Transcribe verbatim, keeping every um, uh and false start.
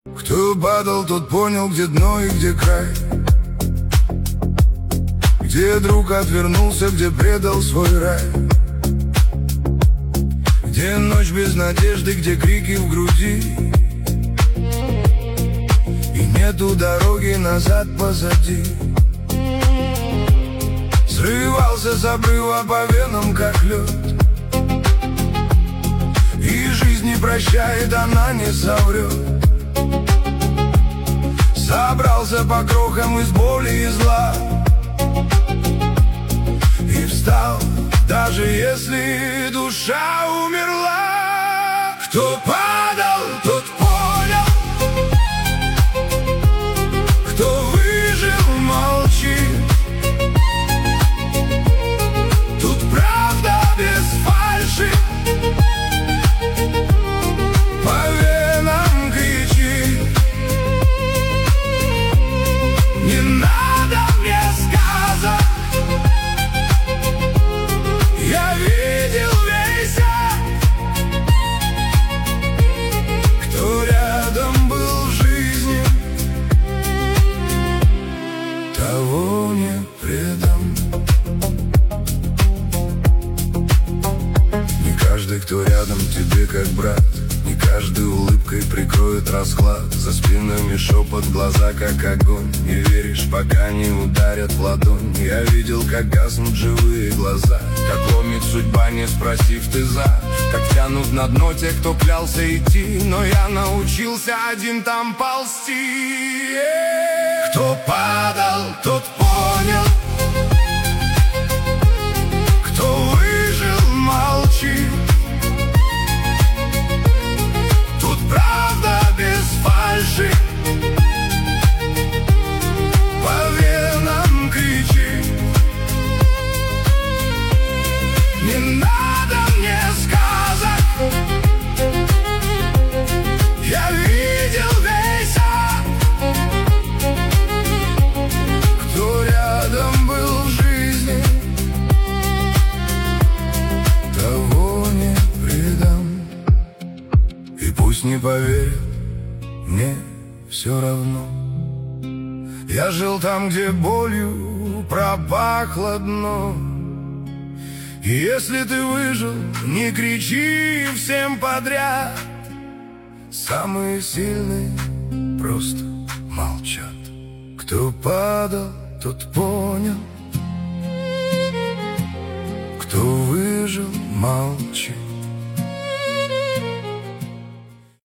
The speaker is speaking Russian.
Кто падал, тот понял, где дно и где край, где друг отвернулся, где предал свой рай, где ночь без надежды, где крики в груди, и нету дороги назад позади. Срывался с обрыва по венам, как лед, и жизнь не прощает, она не соврет. Собрался по крохам из боли и зла и встал, даже если душа умерла. Кто падал, тот понял, кто выжил, молчит. Тут правда без фальши, по венам кричит. Не надо мне сказок, я видел весь ад. Кто рядом был в жизни, того не предам. Не каждый, кто рядом тебе как брат, не каждый улыбкой прикроет расклад. За спинами шепот, глаза как огонь. Не веришь, пока не ударят в ладонь. Я видел, как гаснут живые глаза, как ломит судьба, не спросив ты за. Как тянут на дно те, кто клялся идти, но я научился один там ползти. Кто падал, тот понял, кто выжил, молчит. Тут правда без фальши, по венам кричит. Не надо мне сказок, я видел весь ад. Кто рядом был в жизни, того не предам. И пусть не поверят, мне все равно. Я жил там, где болью пропахло дно. И если ты выжил, не кричи всем подряд. Самые сильные просто молчат. Кто падал, тот понял, кто выжил, молчит.